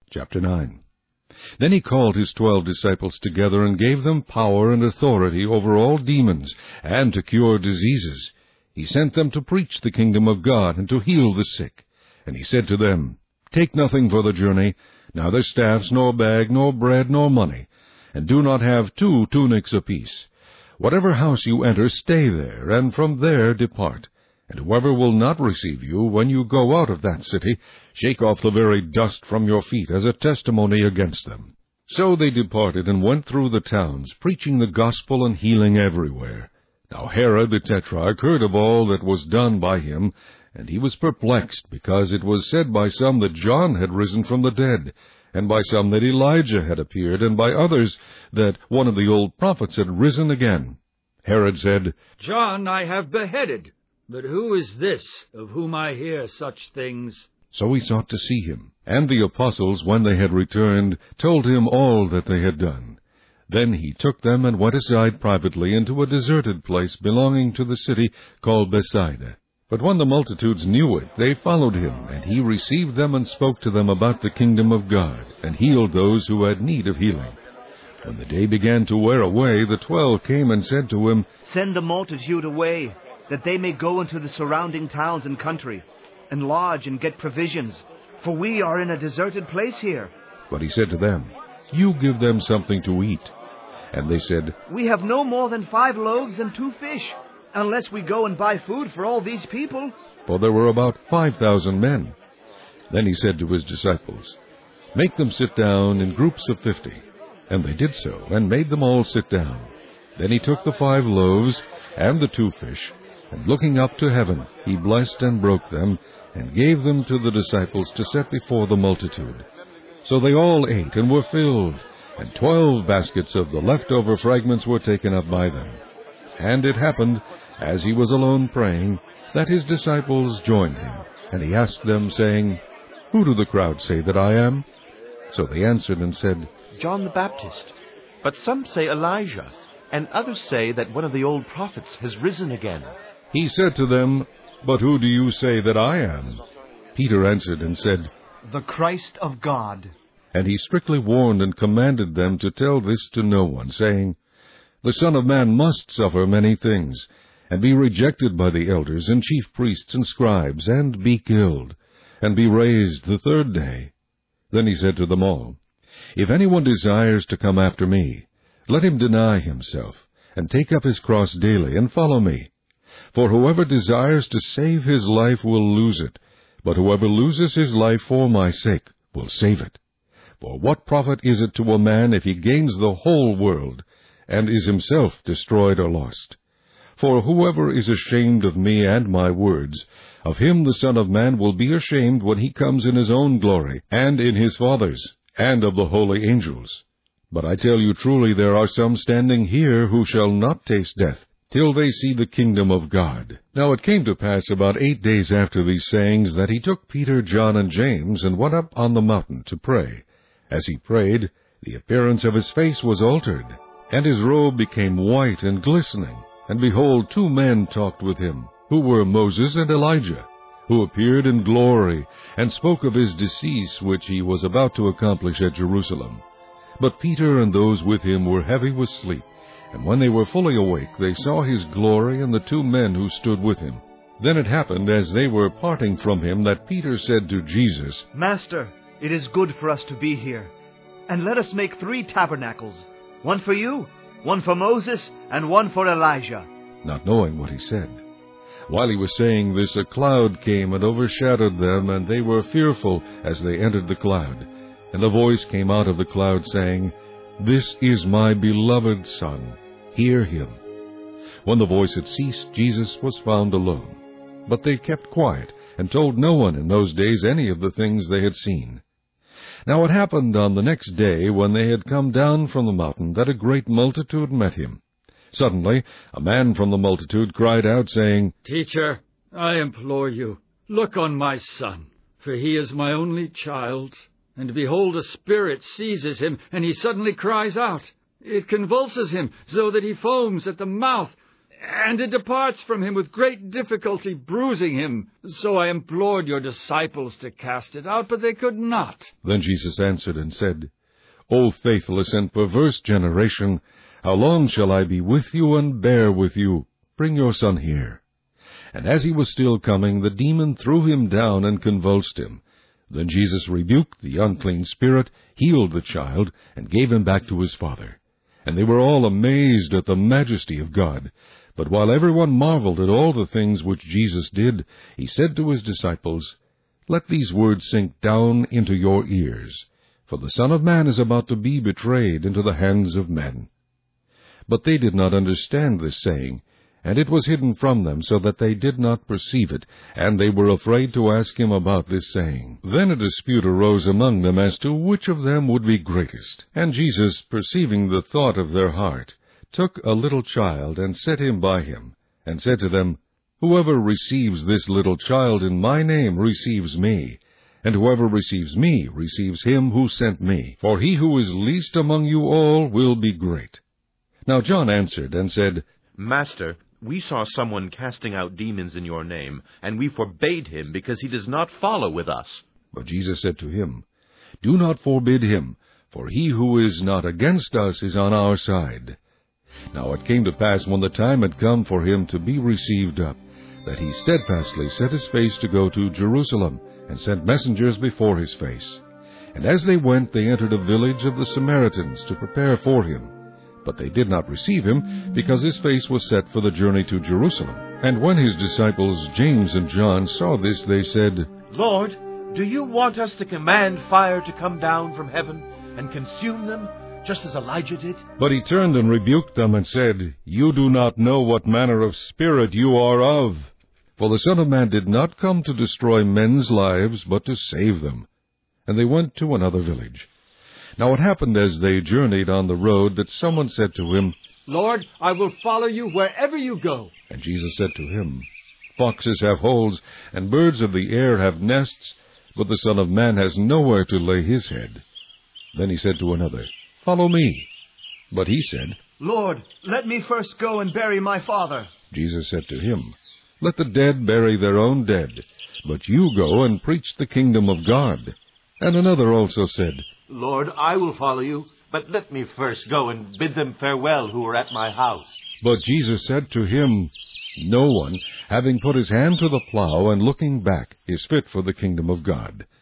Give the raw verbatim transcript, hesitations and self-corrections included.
Chapter nine. Then he called his twelve disciples together, and gave them power and authority over all demons, and to cure diseases. He sent them to preach the kingdom of God, and to heal the sick. And he said to them, Take nothing for the journey, neither staffs, nor bag, nor bread, nor money, and do not have two tunics apiece. Whatever house you enter, stay there, and from there depart. And whoever will not receive you, when you go out of that city, shake off the very dust from your feet as a testimony against them. So they departed, and went through the towns, preaching the gospel and healing everywhere. Now Herod the Tetrarch heard of all that was done by him, and he was perplexed, because it was said by some that John had risen from the dead, and by some that Elijah had appeared, and by others that one of the old prophets had risen again. Herod said, John I have beheaded. But who is this, of whom I hear such things? So he sought to see him. And the apostles, when they had returned, told him all that they had done. Then he took them and went aside privately into a deserted place belonging to the city called Bethsaida. But when the multitudes knew it, they followed him, and he received them and spoke to them about the kingdom of God, and healed those who had need of healing. When the day began to wear away, the twelve came and said to him, Send the multitude away, that they may go into the surrounding towns and country, and lodge and get provisions, for we are in a deserted place here. But he said to them, You give them something to eat. And they said, We have no more than five loaves and two fish, unless we go and buy food for all these people. For there were about five thousand men. Then he said to his disciples, Make them sit down in groups of fifty. And they did so, and made them all sit down. Then he took the five loaves and the two fish, and looking up to heaven, he blessed and broke them, and gave them to the disciples to set before the multitude. So they all ate and were filled, and twelve baskets of the leftover fragments were taken up by them. And it happened, as he was alone praying, that his disciples joined him. And he asked them, saying, Who do the crowd say that I am? So they answered and said, John the Baptist. But some say Elijah, and others say that one of the old prophets has risen again. He said to them, But who do you say that I am? Peter answered and said, The Christ of God. And he strictly warned and commanded them to tell this to no one, saying, The Son of Man must suffer many things, and be rejected by the elders and chief priests and scribes, and be killed, and be raised the third day. Then he said to them all, If anyone desires to come after me, let him deny himself, and take up his cross daily, and follow me. For whoever desires to save his life will lose it, but whoever loses his life for my sake will save it. For what profit is it to a man if he gains the whole world, and is himself destroyed or lost? For whoever is ashamed of me and my words, of him the Son of Man will be ashamed when he comes in his own glory, and in his Father's, and of the holy angels. But I tell you truly, there are some standing here who shall not taste death, till they see the kingdom of God. Now it came to pass about eight days after these sayings, that he took Peter, John, and James, and went up on the mountain to pray. As he prayed, the appearance of his face was altered, and his robe became white and glistening. And behold, two men talked with him, who were Moses and Elijah, who appeared in glory, and spoke of his decease, which he was about to accomplish at Jerusalem. But Peter and those with him were heavy with sleep. And when they were fully awake, they saw his glory and the two men who stood with him. Then it happened, as they were parting from him, that Peter said to Jesus, Master, it is good for us to be here. And let us make three tabernacles, one for you, one for Moses, and one for Elijah. Not knowing what he said. While he was saying this, a cloud came and overshadowed them, and they were fearful as they entered the cloud. And a voice came out of the cloud, saying, This is my beloved Son. Hear him. When the voice had ceased, Jesus was found alone. But they kept quiet, and told no one in those days any of the things they had seen. Now it happened on the next day, when they had come down from the mountain, that a great multitude met him. Suddenly a man from the multitude cried out, saying, Teacher, I implore you, look on my son, for he is my only child. And behold, a spirit seizes him, and he suddenly cries out. It convulses him, so that he foams at the mouth, and it departs from him with great difficulty, bruising him. So I implored your disciples to cast it out, but they could not. Then Jesus answered and said, O faithless and perverse generation, how long shall I be with you and bear with you? Bring your son here. And as he was still coming, the demon threw him down and convulsed him. Then Jesus rebuked the unclean spirit, healed the child, and gave him back to his father. And they were all amazed at the majesty of God. But while everyone marveled at all the things which Jesus did, he said to his disciples, Let these words sink down into your ears, for the Son of Man is about to be betrayed into the hands of men. But they did not understand this saying, and it was hidden from them, so that they did not perceive it, and they were afraid to ask him about this saying. Then a dispute arose among them as to which of them would be greatest. And Jesus, perceiving the thought of their heart, took a little child, and set him by him, and said to them, Whoever receives this little child in my name receives me, and whoever receives me receives him who sent me. For he who is least among you all will be great. Now John answered and said, Master, we saw someone casting out demons in your name, and we forbade him, because he does not follow with us. But Jesus said to him, Do not forbid him, for he who is not against us is on our side. Now it came to pass, when the time had come for him to be received up, that he steadfastly set his face to go to Jerusalem, and sent messengers before his face. And as they went, they entered a village of the Samaritans to prepare for him. But they did not receive him, because his face was set for the journey to Jerusalem. And when his disciples James and John saw this, they said, Lord, do you want us to command fire to come down from heaven and consume them, just as Elijah did? But he turned and rebuked them and said, You do not know what manner of spirit you are of. For the Son of Man did not come to destroy men's lives, but to save them. And they went to another village. Now it happened as they journeyed on the road that someone said to him, Lord, I will follow you wherever you go. And Jesus said to him, Foxes have holes, and birds of the air have nests, but the Son of Man has nowhere to lay his head. Then he said to another, Follow me. But he said, Lord, let me first go and bury my father. Jesus said to him, Let the dead bury their own dead, but you go and preach the kingdom of God. And another also said, Lord, I will follow you, but let me first go and bid them farewell who are at my house. But Jesus said to him, No one, having put his hand to the plow and looking back, is fit for the kingdom of God.